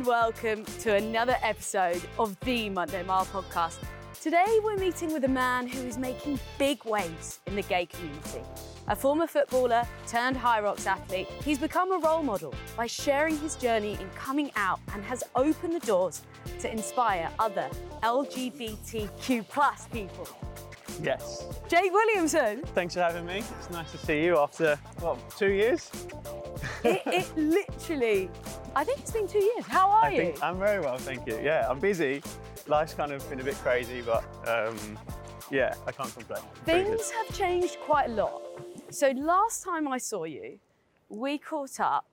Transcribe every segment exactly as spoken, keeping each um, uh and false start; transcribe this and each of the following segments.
and welcome to another episode of the Monday Mile podcast. Today we're meeting with a man who is making big waves in the gay community. A former footballer turned Hyrox athlete, he's become a role model by sharing his journey in coming out and has opened the doors to inspire other L G B T Q plus people. Yes. Jake Williamson. Thanks for having me. It's nice to see you after, what, two years? it, it literally, I think it's been two years. How are I you? Think I'm very well, thank you. Yeah, I'm busy. Life's kind of been a bit crazy, but um, yeah, I can't complain. Things have changed quite a lot. So last time I saw you, we caught up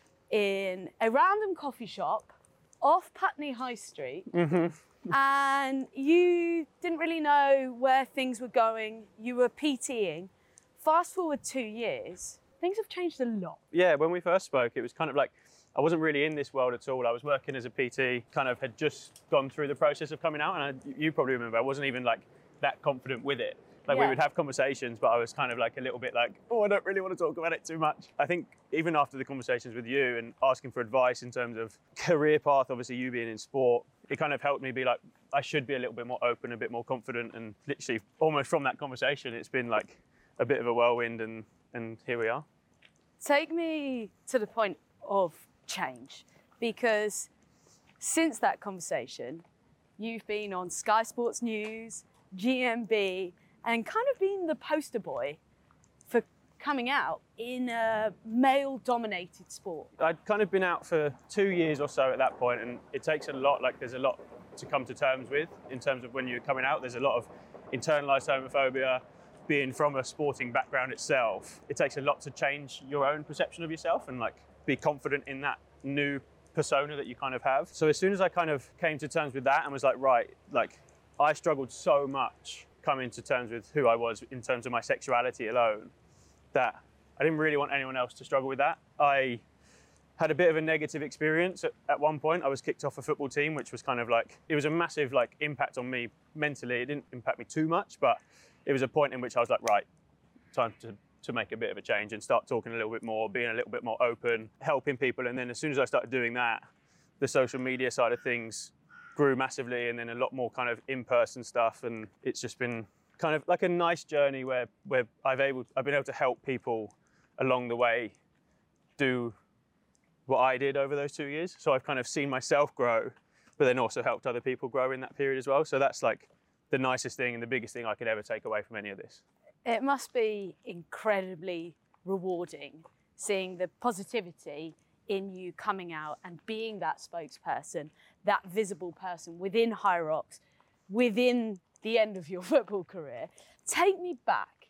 in a random coffee shop off Putney High Street. Mm-hmm. And you didn't really know where things were going. You were PTing. Fast forward two years, things have changed a lot. Yeah, when we first spoke, it was kind of like, I wasn't really in this world at all. I was working as a P T, kind of had just gone through the process of coming out. And I, you probably remember, I wasn't even like that confident with it. Like yeah. We would have conversations, but I was kind of like a little bit like, oh, I don't really want to talk about it too much. I think even after the conversations with you and asking for advice in terms of career path, obviously you being in sport, it kind of helped me be like, I should be a little bit more open, a bit more confident. And literally almost from that conversation, it's been like a bit of a whirlwind and, and here we are. Take me to the point of change, because since that conversation, you've been on Sky Sports News, G M B, and kind of been the poster boy for coming out in a male-dominated sport. I'd kind of been out for two years or so at that point, and it takes a lot, like there's a lot to come to terms with in terms of when you're coming out. There's a lot of internalized homophobia, being from a sporting background itself. It takes a lot to change your own perception of yourself and like be confident in that new persona that you kind of have. So as soon as I kind of came to terms with that and was like, right, like I struggled so much coming to terms with who I was in terms of my sexuality alone, that I didn't really want anyone else to struggle with that. I had a bit of a negative experience at, at one point. I was kicked off a football team, which was kind of like, it was a massive like impact on me mentally. It didn't impact me too much, but it was a point in which I was like, right, time to, to make a bit of a change and start talking a little bit more, being a little bit more open, helping people. And then as soon as I started doing that, the social media side of things grew massively, and then a lot more kind of in-person stuff, and it's just been kind of like a nice journey where where I've able I've been able to help people along the way do what I did over those two years. So I've kind of seen myself grow, but then also helped other people grow in that period as well. So that's like the nicest thing and the biggest thing I could ever take away from any of this. It must be incredibly rewarding seeing the positivity in you coming out and being that spokesperson, that visible person within Hyrox, within the end of your football career. Take me back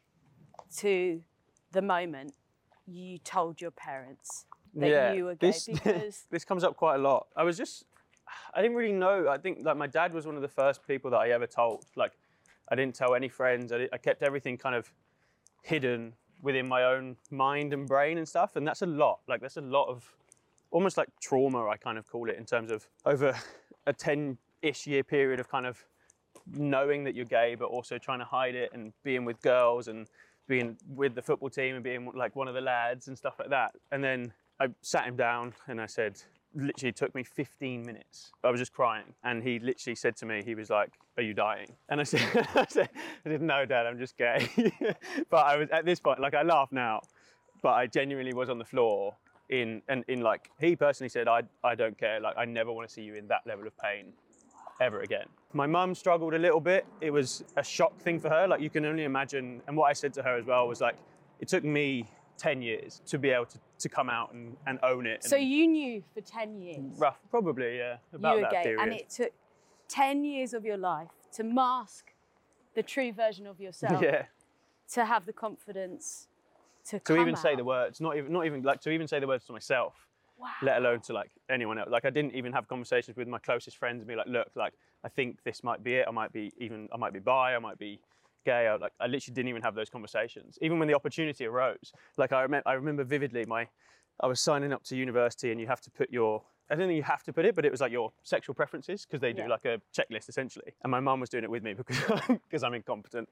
to the moment you told your parents that yeah, you were gay, this, because this comes up quite a lot. I was just, I didn't really know. I think like my dad was one of the first people that I ever told. Like I didn't tell any friends. I, did, I kept everything kind of hidden within my own mind and brain and stuff. And that's a lot. Like that's a lot of almost like trauma, I kind of call it, in terms of over a ten-ish year period of kind of knowing that you're gay, but also trying to hide it and being with girls and being with the football team and being like one of the lads and stuff like that. And then I sat him down and I said, literally took me fifteen minutes. I was just crying. And he literally said to me, he was like, are you dying? And I said, I said, I said no, Dad, I'm just gay. But I was at this point, like I laugh now, but I genuinely was on the floor in, and in like, he personally said, I, I don't care. Like, I never want to see you in that level of pain ever again. My mum struggled a little bit. It was a shock thing for her. Like you can only imagine. And what I said to her as well was like, it took me ten years to be able to, to come out and, and own it. So you knew for ten years? Rough, probably, yeah. About you were that gay, period. and it took ten years of your life to mask the true version of yourself. Yeah. To have the confidence to, to come even say out. the words, not even, not even like to even say the words to myself. Wow. Let alone to like anyone else. Like I didn't even have conversations with my closest friends and be like, look, like I think this might be it. I might be even, I might be bi, I might be gay. I, like I literally didn't even have those conversations. Even when the opportunity arose. Like I remember, I remember vividly my, I was signing up to university and you have to put your I don't think you have to put it, but it was like your sexual preferences, because they do Yeah. like a checklist essentially. And my mum was doing it with me because because I'm incompetent.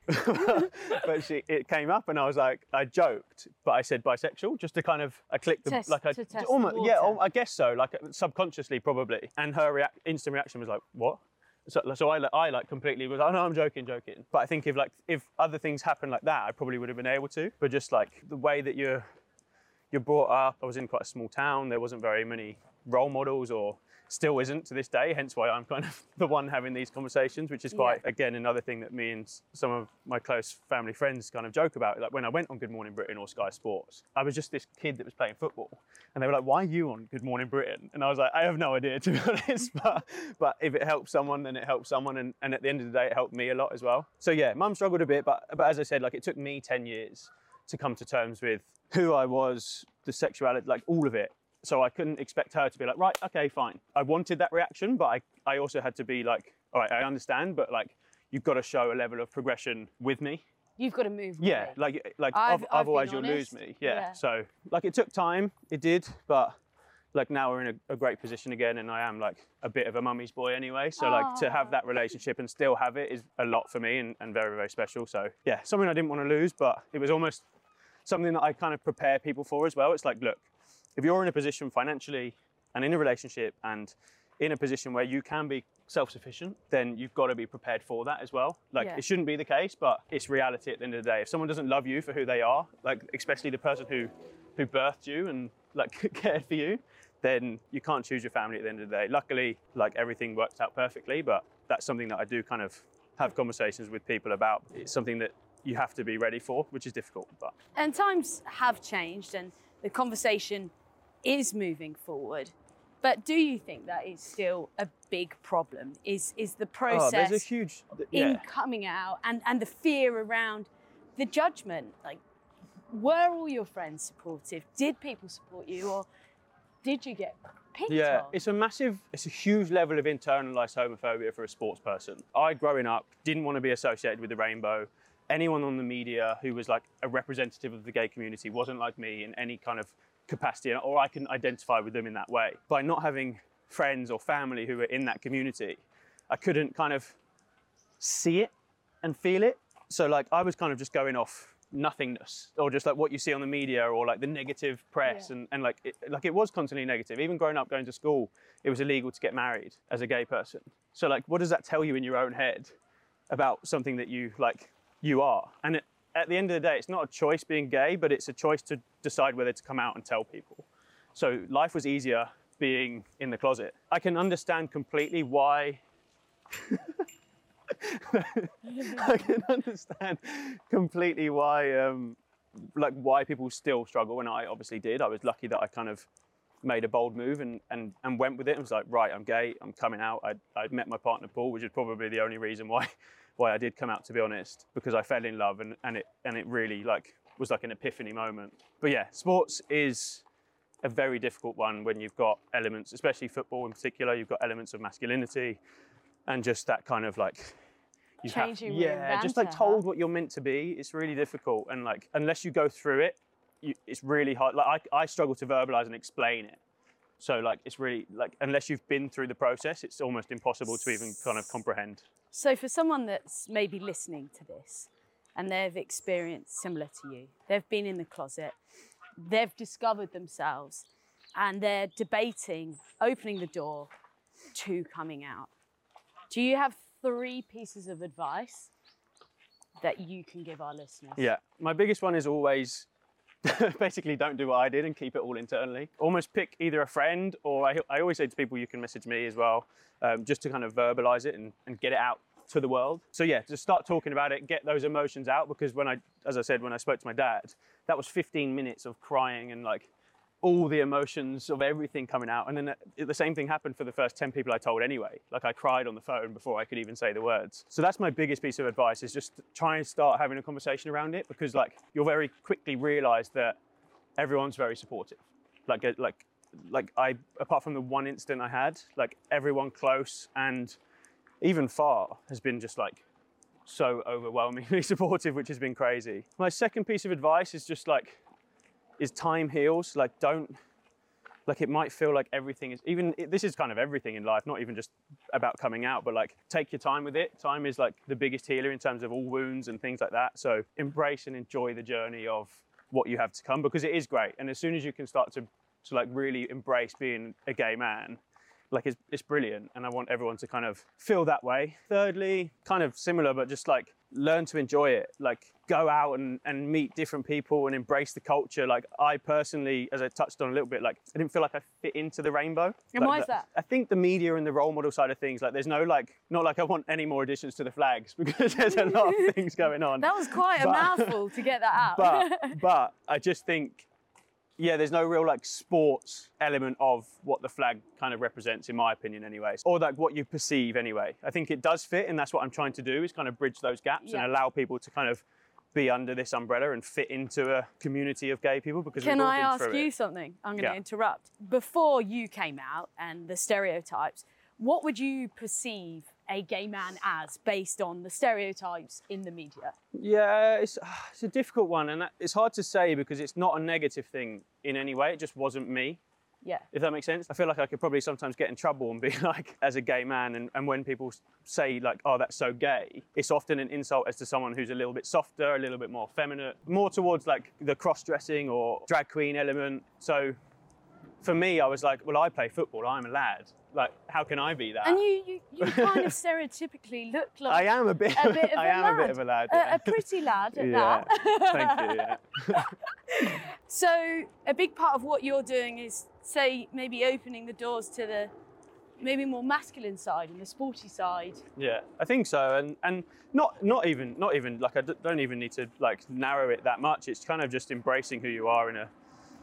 But she, it came up and I was like, I joked, but I said bisexual just to kind of, I clicked the, Test- like I, to test the almost, yeah, water. oh, I guess so, like subconsciously probably. And her react, instant reaction was like, what? So, so I, I like completely was, oh no, I'm joking, joking. But I think if like, if other things happened like that, I probably would have been able to. But just like the way that you're, you're brought up, I was in quite a small town, there wasn't very many role models, or still isn't to this day, hence why I'm kind of the one having these conversations, which is quite, yeah. again, another thing that me and some of my close family friends kind of joke about. Like when I went on Good Morning Britain or Sky Sports, I was just this kid that was playing football. And they were like, why are you on Good Morning Britain? And I was like, I have no idea, to be honest, but, but if it helps someone, then it helps someone. And, and at the end of the day, it helped me a lot as well. So yeah, mum struggled a bit, but, but as I said, like it took me ten years to come to terms with who I was, the sexuality, like all of it. So I couldn't expect her to be like, right, okay, fine. I wanted that reaction, but I, I also had to be like, all right, I understand, but like, you've got to show a level of progression with me. You've got to move with Yeah, me. like, like I've- ov- I've otherwise been you'll lose honest. me. Yeah. Yeah. So like it took time, it did, but like now we're in a, a great position again, and I am like a bit of a mummy's boy anyway. So like to have that relationship and still have it is a lot for me, and, and very, very special. So yeah, something I didn't want to lose, but it was almost something that I kind of prepare people for as well. It's like, look, if you're in a position financially and in a relationship and in a position where you can be self-sufficient, then you've got to be prepared for that as well. Like Yeah. it shouldn't be the case, but it's reality at the end of the day. If someone doesn't love you for who they are, like especially the person who, who birthed you and like cared for you, then you can't choose your family at the end of the day. Luckily, like everything worked out perfectly, but that's something that I do kind of have conversations with people about. It's something that you have to be ready for, which is difficult, but. And times have changed and the conversation is moving forward. But do you think that is still a big problem? Is is the process Oh, there's a huge, yeah. in coming out and, and the fear around the judgment? Like, were all your friends supportive? Did people support you, or did you get picked Yeah, on? it's a massive, it's a huge level of internalized homophobia for a sports person. I, growing up, didn't want to be associated with the rainbow. Anyone on the media who was like a representative of the gay community wasn't like me in any kind of capacity, or I can identify with them in that way. By not having friends or family who were in that community, I couldn't kind of see it and feel it. So like I was kind of just going off nothingness, or just like what you see on the media, or like the negative press, Yeah. and, and like it, like it was constantly negative. Even growing up, going to school, it was illegal to get married as a gay person. So like, what does that tell you in your own head about something that you like you are? And it, at the end of the day, it's not a choice being gay, but it's a choice to decide whether to come out and tell people. So life was easier being in the closet. I can understand completely why. I can understand completely why, um, like why people still struggle, and I obviously did. I was lucky that I kind of made a bold move and and, and went with it. I was like, right, I'm gay, I'm coming out. I I met my partner Paul, which is probably the only reason why why I did come out, to be honest, because I fell in love, and and it and it really like was like an epiphany moment. But yeah, sports is a very difficult one when you've got elements, especially football in particular. You've got elements of masculinity, and just that kind of like. You have, Changing yeah, just like banter, told huh? what you're meant to be. It's really difficult, and like unless you go through it, you, it's really hard. Like I, I struggle to verbalize and explain it. So like it's really like unless you've been through the process, it's almost impossible to even kind of comprehend. So for someone that's maybe listening to this and they've experienced similar to you, they've been in the closet, they've discovered themselves, and they're debating opening the door to coming out. Do you have three pieces of advice that you can give our listeners? Yeah, my biggest one is always basically don't do what I did and keep it all internally. Almost pick either a friend, or I, I always say to people, you can message me as well, um, just to kind of verbalize it and, and get it out to the world. So yeah, just start talking about it, get those emotions out, because when I, as I said, when I spoke to my dad, that was fifteen minutes of crying and like all the emotions of everything coming out. And then the same thing happened for the first ten people I told anyway. Like I cried on the phone before I could even say the words. So that's my biggest piece of advice, is just try and start having a conversation around it, because like you'll very quickly realize that everyone's very supportive. Like, like, like I, apart from the one incident I had, like everyone close and even far has been just like so overwhelmingly supportive, which has been crazy. My second piece of advice is just like, is time heals. Like don't, like it might feel like everything is, even, it, this is kind of everything in life, not even just about coming out, but like take your time with it. Time is like the biggest healer in terms of all wounds and things like that. So embrace and enjoy the journey of what you have to come, because it is great. And as soon as you can start to, to like really embrace being a gay man, like it's, it's brilliant. And I want everyone to kind of feel that way. Thirdly, kind of similar, but just like learn to enjoy it. Like go out and, and meet different people and embrace the culture. Like I personally, as I touched on a little bit, like I didn't feel like I fit into the rainbow. And like why is the, that? I think the media and the role model side of things, like there's no like, not like I want any more additions to the flags, because there's a lot of things going on. That was quite but, a mouthful to get that out. but, but I just think, yeah, there's no real like sports element of what the flag kind of represents, in my opinion anyways, or like what you perceive anyway. I think it does fit, and that's what I'm trying to do, is kind of bridge those gaps yeah. and allow people to kind of be under this umbrella and fit into a community of gay people, because Can we've all I been ask through you it. something? I'm going to Yeah. interrupt. Before you came out and the stereotypes, what would you perceive a gay man as based on the stereotypes in the media? Yeah, it's, it's a difficult one, and that, it's hard to say because it's not a negative thing in any way. It just wasn't me. Yeah. If that makes sense. I feel like I could probably sometimes get in trouble and be like, as a gay man, and, and when people say like, oh, that's so gay, it's often an insult as to someone who's a little bit softer, a little bit more feminine, more towards like the cross-dressing or drag queen element. So for me, I was like, well, I play football, I'm a lad. Like, how can I be that? And you, you, you kind of stereotypically look like I am a bit, a bit of I a am lad. a bit of a lad. A, Yeah. a pretty lad at yeah. that. Thank you, yeah. So a big part of what you're doing is, say, maybe opening the doors to the maybe more masculine side and the sporty side. Yeah, I think so, and and not not even not even like I d- don't even need to like narrow it that much. It's kind of just embracing who you are in a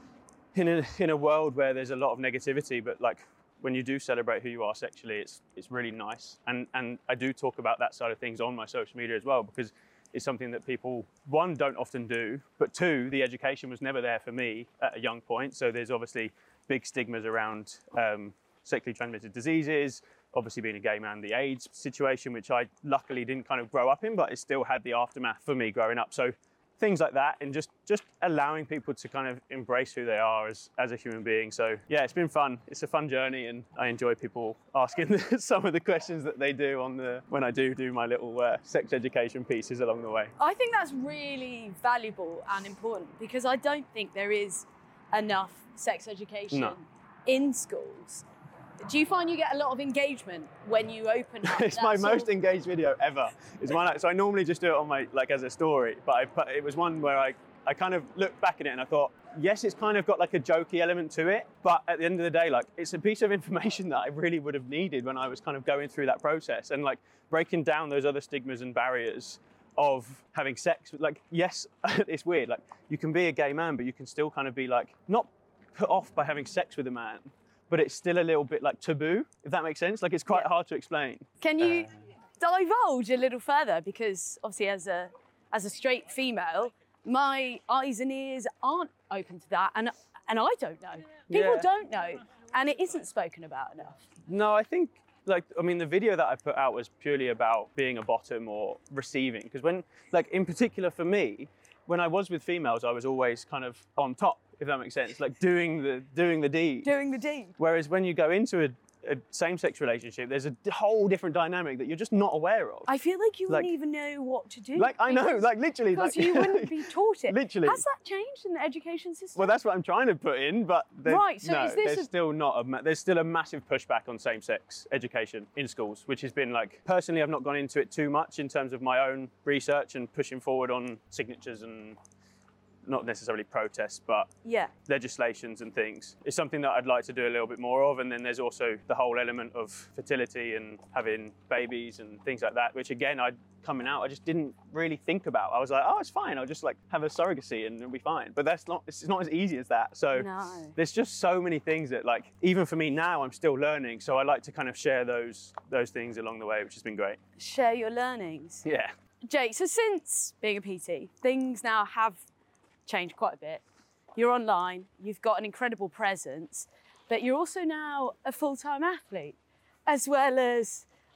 in a in a world where there's a lot of negativity, but like when you do celebrate who you are sexually, it's it's really nice. And and I do talk about that side of things on my social media as well, because it's something that people, one, don't often do, but two, the education was never there for me at a young point. So there's obviously big stigmas around um, sexually transmitted diseases, obviously being a gay man, the AIDS situation, which I luckily didn't kind of grow up in, but it still had the aftermath for me growing up. So things like that, and just, just allowing people to kind of embrace who they are as, as a human being. So yeah, it's been fun. It's a fun journey, and I enjoy people asking some of the questions that they do on the, when I do do my little uh, sex education pieces along the way. I think that's really valuable and important, because I don't think there is enough sex education No. in schools. Do you find you get a lot of engagement when you open up? It's that my sort most of- engaged video ever. It's one, so I normally just do it on my, like as a story, but I put, it was one where I, I kind of looked back at it and I thought, yes, it's kind of got like a jokey element to it, but at the end of the day, like it's a piece of information that I really would have needed when I was kind of going through that process, and like breaking down those other stigmas and barriers of having sex. Like, yes, it's weird. Like you can be a gay man, but you can still kind of be like, not put off by having sex with a man, but it's still a little bit like taboo, if that makes sense. Like it's quite Yeah. hard to explain. Can you divulge a little further? Because obviously, as a as a straight female, my eyes and ears aren't open to that, and and I don't know. People Yeah. don't know, and it isn't spoken about enough. No, I think, like, I mean, the video that I put out was purely about being a bottom or receiving. Because when, like, in particular for me, when I was with females, I was always kind of on top, if that makes sense, like doing the doing the deed. Doing the deed. Whereas when you go into a, a same-sex relationship, there's a d- whole different dynamic that you're just not aware of. I feel like you wouldn't Like- even know what to do. Like, I know, because- like literally. Because like, you wouldn't be taught it. Literally. Has that changed in the education system? Well, that's what I'm trying to put in, but there's, Right, so no, is this there's a- still not a ma- there's still a massive pushback on same-sex education in schools, which has been like, personally, I've not gone into it too much in terms of my own research and pushing forward on signatures and not necessarily protests, but Yeah. legislations and things. It's something that I'd like to do a little bit more of. And then there's also the whole element of fertility and having babies and things like that, which again, I coming out, I just didn't really think about. I was like, oh, it's fine. I'll just like have a surrogacy and it'll be fine. But that's not, it's not as easy as that. So No. there's just so many things that, like, even for me now, I'm still learning. So I like to kind of share those, those things along the way, which has been great. Share your learnings. Yeah. Jake, so since being a P T, things now have changed quite a bit. You're online, you've got an incredible presence, but you're also now a full-time athlete, as well as uh,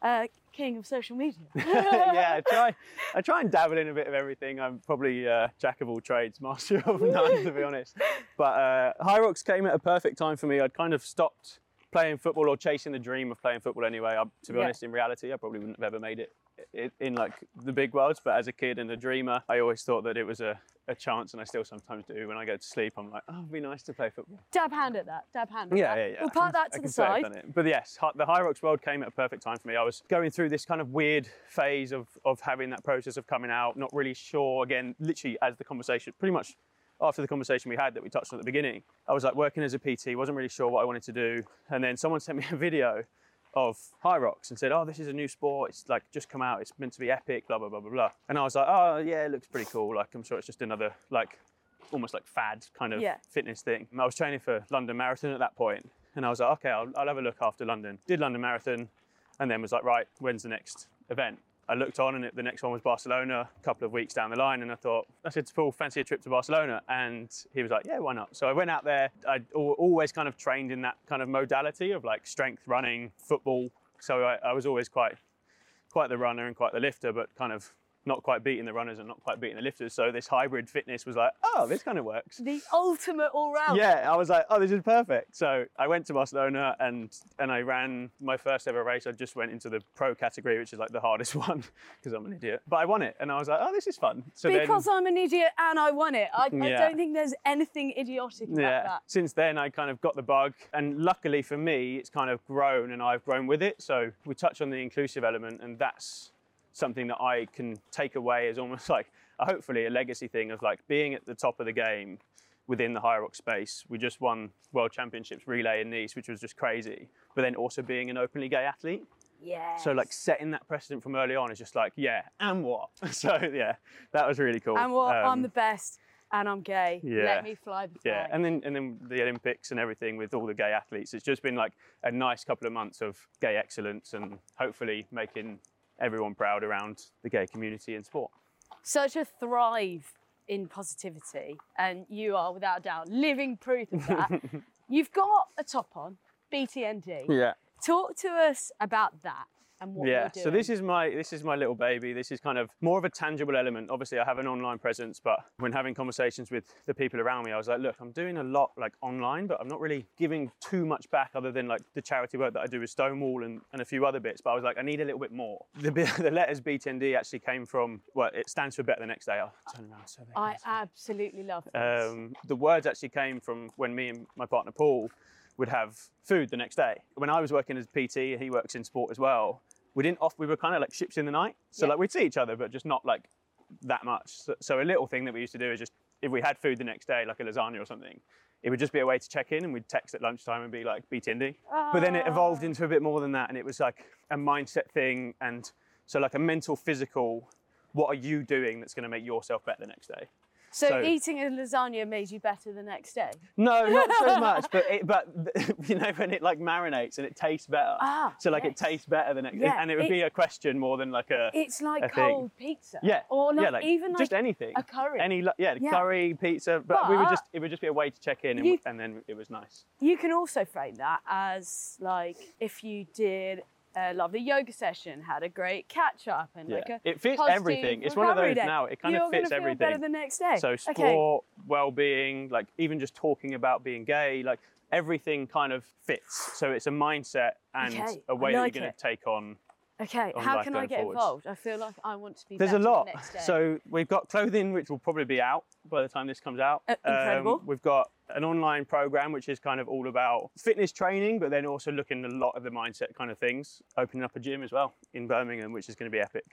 king of social media. Yeah, I try, I try and dabble in a bit of everything. I'm probably uh, jack of all trades, master of none, to be honest. But uh, Hyrox came at a perfect time for me. I'd kind of stopped playing football or chasing the dream of playing football anyway. I, to be Yeah. honest, in reality, I probably wouldn't have ever made it in, in like the big worlds. But as a kid and a dreamer, I always thought that it was a, a chance, and I still sometimes do. When I go to sleep, I'm like, oh, it'd be nice to play football. Dab hand at that. Dab hand at Yeah, that. yeah, yeah. We'll park that I to can the say I've side. done it. But yes, Hy- the Hyrox world came at a perfect time for me. I was going through this kind of weird phase of, of having that process of coming out, not really sure, again, literally as the conversation, pretty much after the conversation we had that we touched on at the beginning, I was like working as a P T, wasn't really sure what I wanted to do. And then someone sent me a video of Hyrox and said, oh, this is a new sport. It's like just come out. It's meant to be epic, blah, blah, blah, blah, blah. And I was like, oh, yeah, it looks pretty cool. Like, I'm sure it's just another, like, almost like fad kind of Yeah. fitness thing. I was training for London Marathon at that point, and I was like, okay, I'll, I'll have a look after London. Did London Marathon, and then was like, right, when's the next event? I looked on, and it, the next one was Barcelona, a couple of weeks down the line, and I thought, I said to Paul, fancy a trip to Barcelona? And he was like, yeah, why not? So I went out there. I'd al- always kind of trained in that kind of modality of like strength, running, football. So I, I was always quite, quite the runner and quite the lifter, but kind of not quite beating the runners and not quite beating the lifters. So this hybrid fitness was like, oh, this kind of works. The ultimate all-round. Yeah, I was like, oh, this is perfect. So I went to Barcelona and and I ran my first ever race. I just went into the pro category, which is like the hardest one because I'm an idiot. But I won it, and I was like, oh, this is fun. So Because then, I'm an idiot and I won it. I, I Yeah. don't think there's anything idiotic about yeah, that. since then I kind of got the bug, and luckily for me, it's kind of grown, and I've grown with it. So we touch on the inclusive element, and that's something that I can take away as almost like a, hopefully a legacy thing of like being at the top of the game within the Hyrox space. We just won World Championships relay in Nice, which was just crazy. But then also being an openly gay athlete. Yeah. So like setting that precedent from early on is just like, yeah, and what? So yeah, that was really cool. And what? I'm Um, the best and I'm gay. yeah. Let me fly the flag. Yeah, and then and then the Olympics and everything with all the gay athletes. It's just been like a nice couple of months of gay excellence and hopefully making everyone proud around the gay community and sport. Such a thrive in positivity, and you are without a doubt living proof of that. You've got a top on, B T N D. Yeah. Talk to us about that and what Yeah, you're doing. so this is my this is my little baby. This is kind of more of a tangible element. Obviously, I have an online presence, but when having conversations with the people around me, I was like, look, I'm doing a lot like online, but I'm not really giving too much back other than like the charity work that I do with Stonewall and, and a few other bits. But I was like, I need a little bit more. The, the letters B T N D actually came from, well, it stands for Better the Next Day. I'll turn around so they I can see. absolutely love this. Um, the words actually came from when me and my partner Paul would have food the next day. When I was working as P T, he works in sport as well. We didn't off. We were kind of like ships in the night. So Yeah. like we'd see each other, but just not like that much. So, so a little thing that we used to do is just if we had food the next day, like a lasagna or something, it would just be a way to check in, and we'd text at lunchtime and be like B T N D. But then it evolved into a bit more than that, and it was like a mindset thing, and so like a mental, physical. What are you doing that's going to make yourself better the next day? So, so- eating a lasagna made you better the next day? No, not so much, but it, but you know when it like marinates and it tastes better. Ah, so like it yes. tastes better the next, Yeah, and it would it- be a question more than like a. It's like a thing. cold pizza. Yeah, Or like yeah, like even like just anything. a curry. Any li- yeah, Yeah. curry, pizza, but, we would But- just it would just be a way to check in, and, You- and then it was nice. You can also frame that as like if you did a lovely yoga session, had a great catch up, and Yeah, like a it fits positive everything. It's one of recovery those day. now. It kind You're of fits gonna feel everything. better the next day. So Okay. sport, well-being, like even just talking about being gay, like everything kind of fits. So it's a mindset and Okay, a I way like that you're going it. to take on. Okay, on how life can I going get forwards. involved? I feel like I want to be There's a better the lot. next day. So we've got clothing, which will probably be out by the time this comes out. Uh, incredible. Um, we've got an online program, which is kind of all about fitness training, but then also looking at a lot of the mindset kind of things. Opening up a gym as well in Birmingham, which is going to be epic.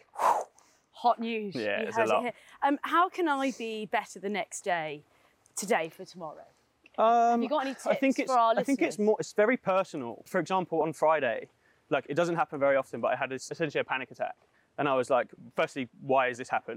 Hot news. Yeah, you it's a heard it lot. here. Um, how can I be better the next day, today for tomorrow? Um, you got any I think tips it's, for our I think it's listeners? more. It's very personal. For example, on Friday, like it doesn't happen very often, but I had this, essentially a panic attack, and I was like, firstly, why has this happened?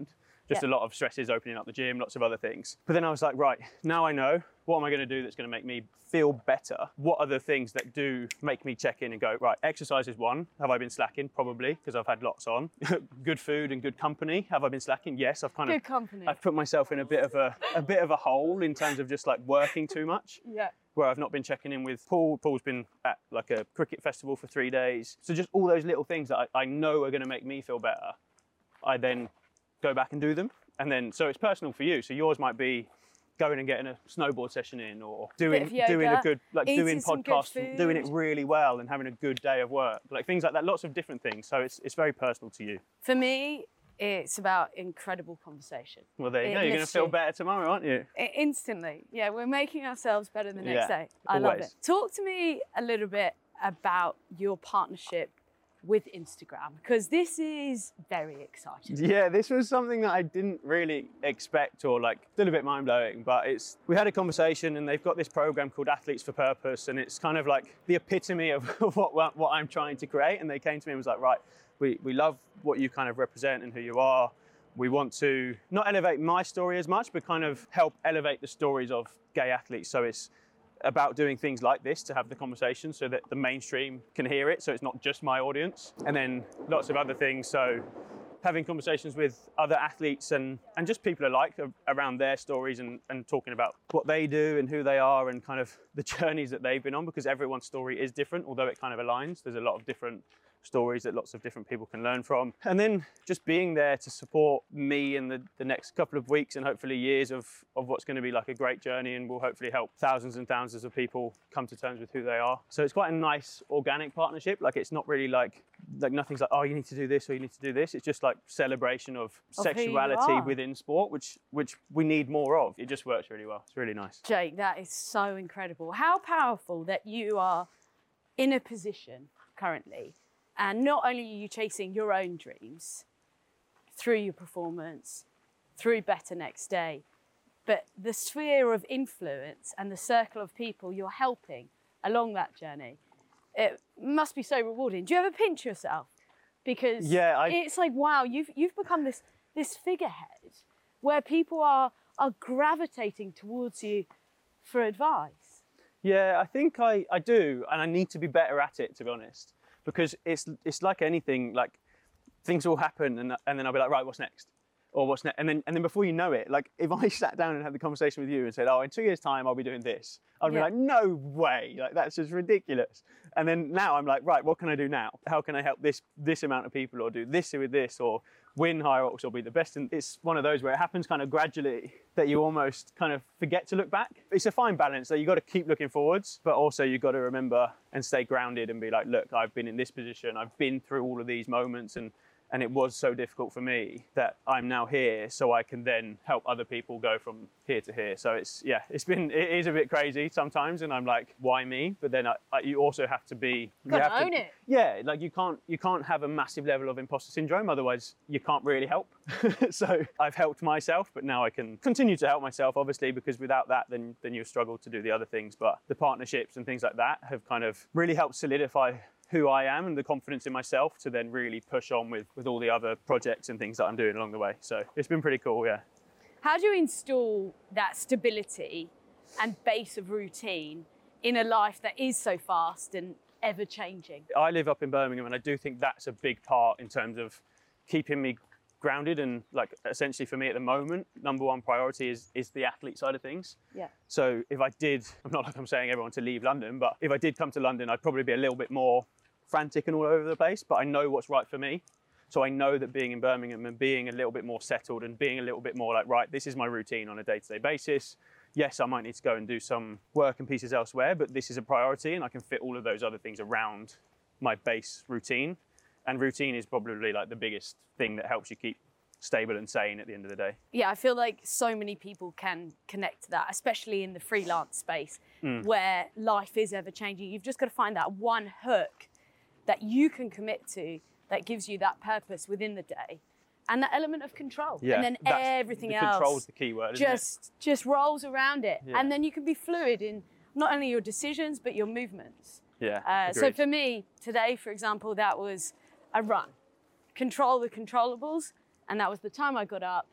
Just Yeah. a lot of stresses, opening up the gym, lots of other things. But then I was like, right, now I know, what am I going to do that's going to make me feel better? What are the things that do make me check in and go, right, exercise is one. Have I been slacking? Probably, because I've had lots on. Good food and good company. Have I been slacking? Yes, I've kind Good of company. I've put myself in a bit of a a bit of a hole in terms of just like working too much. Yeah. Where I've not been checking in with Paul. Paul's been at like a cricket festival for three days. So just all those little things that I, I know are going to make me feel better, I then go back and do them. And then, so it's personal for you. So yours might be going and getting a snowboard session in, or doing Bit of yoga, doing a good, like eating doing some good podcasts, doing it food. really well and having a good day of work. Like things like that, lots of different things. So it's it's very personal to you. For me, it's about incredible conversation. Well, there you It go. You're going to lifts feel you. better tomorrow, aren't you? I- instantly. Yeah, we're making ourselves better the next Yeah, day. I love always. it. Talk to me a little bit about your partnership with Instagram, because this is very exciting. Yeah, this was something that I didn't really expect, or like still a bit mind blowing, but it's, we had a conversation and they've got this program called Athletes for Purpose, and it's kind of like the epitome of what, what, what I'm trying to create. And they came to me and was like, right, we, we love what you kind of represent and who you are. We want to not elevate my story as much, but kind of help elevate the stories of gay athletes. So it's about doing things like this to have the conversation so that the mainstream can hear it, so it's not just my audience. And then lots of other things, so having conversations with other athletes and, and just people alike around their stories, and, and talking about what they do and who they are and kind of the journeys that they've been on, because everyone's story is different, although it kind of aligns. There's a lot of different stories that lots of different people can learn from. And then just being there to support me in the, the next couple of weeks and hopefully years of, of what's going to be like a great journey, and will hopefully help thousands and thousands of people come to terms with who they are. So it's quite a nice organic partnership. Like it's not really like, like nothing's like, oh, you need to do this or you need to do this. It's just like celebration of, Of who you sexuality are. within sport, which, which we need more of. It just works really well. It's really nice. Jake, that is so incredible. How powerful that you are in a position currently, and not only are you chasing your own dreams through your performance, through Better Next Day, but the sphere of influence and the circle of people you're helping along that journey, it must be so rewarding. Do you ever pinch yourself? Because Yeah, I- it's like, wow, you've, you've become this, this figurehead where people are, are gravitating towards you for advice. Yeah, I think I, I do, and I need to be better at it, to be honest, because it's it's like anything, like things will happen, and and then I'll be like, right, what's next? Or what's next? And then and then before you know it, like if I sat down and had the conversation with you and said, oh, in two years' time I'll be doing this, I'd be Yeah. like, no way, like that's just ridiculous. And then now I'm like, right, what can I do now? How can I help this this amount of people, or do this with this, or win Hyrox, or be the best? And it's one of those where it happens kind of gradually that you almost kind of forget to look back. It's a fine balance. So you got to keep looking forwards, but also you got to remember and stay grounded and be like, look, I've been in this position, I've been through all of these moments, and and it was so difficult for me that I'm now here, so I can then help other people go from here to here. So it's, yeah, it's been, it is a bit crazy sometimes, and I'm like, why me? But then I, I, you also have to be, you Gotta have own to, it. Yeah, like you can't, you can't have a massive level of imposter syndrome, otherwise you can't really help. So I've helped myself, but now I can continue to help myself, obviously, because without that, then, then you struggle to do the other things. But the partnerships and things like that have kind of really helped solidify who I am and the confidence in myself to then really push on with, with all the other projects and things that I'm doing along the way. So it's been pretty cool, yeah. How do you install that stability and base of routine in a life that is so fast and ever changing? I live up in Birmingham, and I do think that's a big part in terms of keeping me grounded, and like essentially for me at the moment, number one priority is is the athlete side of things. Yeah. So if I did, I'm not like I'm saying everyone to leave London, but if I did come to London, I'd probably be a little bit more frantic and all over the place, but I know what's right for me. So I know that being in Birmingham and being a little bit more settled and being a little bit more like, right, this is my routine on a day-to-day basis. Yes, I might need to go and do some work and pieces elsewhere, but this is a priority, and I can fit all of those other things around my base routine. And routine is probably like the biggest thing that helps you keep stable and sane at the end of the day. Yeah, I feel like so many people can connect to that, especially in the freelance space where life is ever changing. You've just got to find that one hook that you can commit to that gives you that purpose within the day, and that element of control. Yeah, and then that's- everything the else control's the key word, isn't it? just just rolls around it. Yeah. And then you can be fluid in not only your decisions but your movements. Yeah. Uh, so agreed. for me today, for example, that was a run. Control the controllables, and that was the time I got up,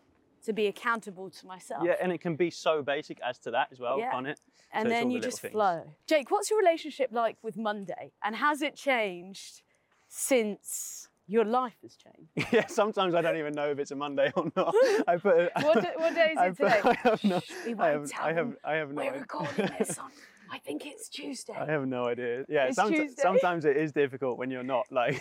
to be accountable to myself. Yeah, and it can be so basic as to that as well, Yeah. can't it? And So it's then all you the just little things. flow. Jake, what's your relationship like with Monday? And has it changed since your life has changed? Yeah, sometimes I don't even know if it's a Monday or not. I put. A, What, d- what day is I it put- today? I have no. Shh, we I won't have. tell I have. them. I have no. We're idea. recording this on, I think it's Tuesday. I have no idea. Yeah, It's somet- Tuesday. sometimes it is difficult when you're not like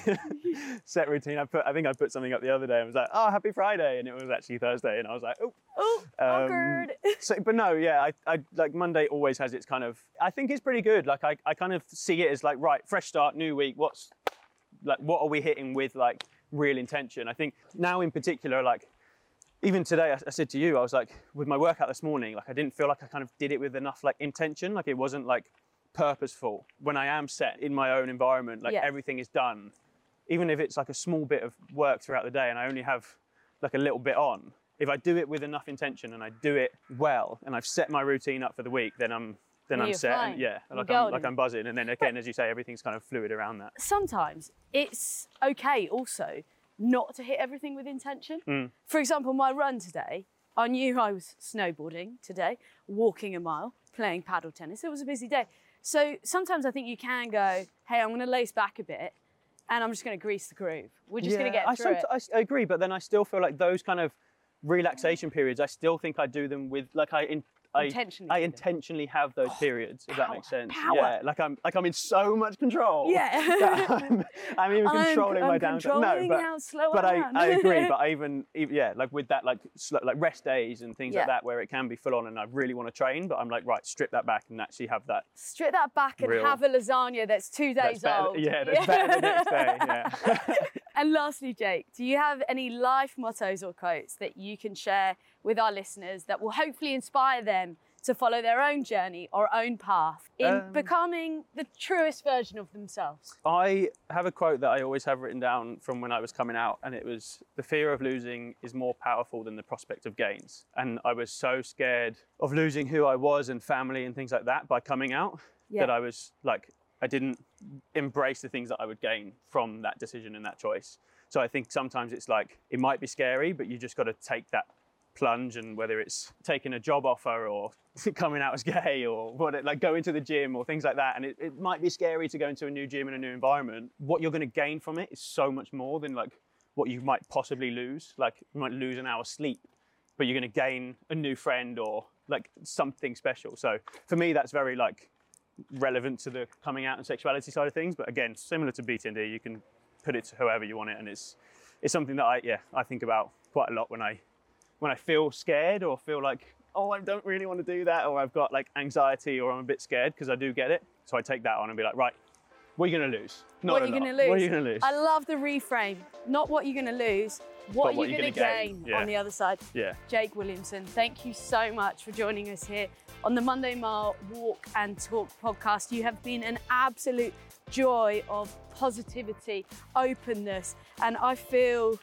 set routine. I put. I think I put something up the other day and was like, "Oh, happy Friday," and it was actually Thursday, and I was like, "Oh." Oh, Um, awkward. So, but no, yeah, I, I like Monday always has its kind of. I think it's pretty good. Like I, I kind of see it as like right, fresh start, new week. What's like, what are we hitting with like real intention? I think now in particular, like even today, I, I said to you, I was like with my workout this morning, like I didn't feel like I kind of did it with enough like intention. Like it wasn't like purposeful. When I am set in my own environment, like Yeah. everything is done, even if it's like a small bit of work throughout the day, and I only have like a little bit on. If I do it with enough intention and I do it well, and I've set my routine up for the week, then I'm then Yeah, I'm you're set. fine. And yeah, You're like I'm, like golden. I'm buzzing. And then again, as you say, everything's kind of fluid around that. Sometimes it's okay also not to hit everything with intention. Mm. For example, my run today, I knew I was snowboarding today, walking a mile, playing paddle tennis. It was a busy day. So sometimes I think you can go, hey, I'm going to lace back a bit and I'm just going to grease the groove. We're just going to get I, through it. somet- I s- I agree, but then I still feel like those kind of relaxation periods, I still think I do them with like I in, I, Intentionally I do them. intentionally have those periods, if that power, makes sense. power. Yeah, like I'm like I'm in so much control. Yeah. that I'm, I'm even I'm- controlling I'm my downtime. No, controlling but how slow but I I, am. I agree. But I even, even yeah, like with that like sl- like rest days and things Yeah. like that where it can be full on and I really want to train, but I'm like right, strip that back and actually have that. Strip that back and Real- have a lasagna that's two days That's better, old. yeah, that's better the next day. Yeah. And lastly, Jake, do you have any life mottos or quotes that you can share with our listeners that will hopefully inspire them to follow their own journey or own path in Um, becoming the truest version of themselves? I have a quote that I always have written down from when I was coming out, and it was, "The fear of losing is more powerful than the prospect of gains." And I was so scared of losing who I was and family and things like that by coming out Yeah. that I was like, I didn't embrace the things that I would gain from that decision and that choice. So I think sometimes it's like, it might be scary, but you just got to take that plunge, and whether it's taking a job offer or coming out as gay or what, like going to the gym or things like that. And it, it might be scary to go into a new gym in a new environment. What you're going to gain from it is so much more than like what you might possibly lose. Like you might lose an hour's sleep, but you're going to gain a new friend or like something special. So for me, that's very like relevant to the coming out and sexuality side of things. But again, similar to B T N D, you can put it to whoever you want it. And it's, it's something that I, yeah, I think about quite a lot when I, when I feel scared or feel like, oh, I don't really want to do that, or I've got like anxiety or I'm a bit scared, because I do get it. So I take that on and be like, right, what are you going to lose? Not what a are you lot. going to lose? What are you going to lose? I love the reframe. Not what you're going to lose, what, But what you're you're going to gonna gain, gain, yeah. on the other side. Yeah. Jake Williamson, thank you so much for joining us here on the Monday Mile Walk and Talk podcast. You have been an absolute joy of positivity, openness, and I feel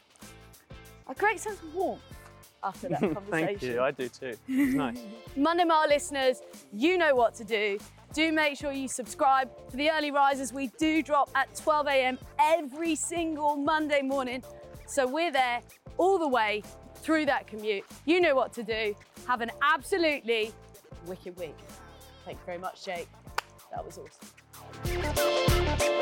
a great sense of warmth after that conversation. Thank you, I do too. It's nice. Monday Mile listeners, you know what to do. Do make sure you subscribe for the early risers. We do drop at twelve a m every single Monday morning. So we're there all the way through that commute. You know what to do. Have an absolutely wicked week. Thank you very much, Jake. That was awesome.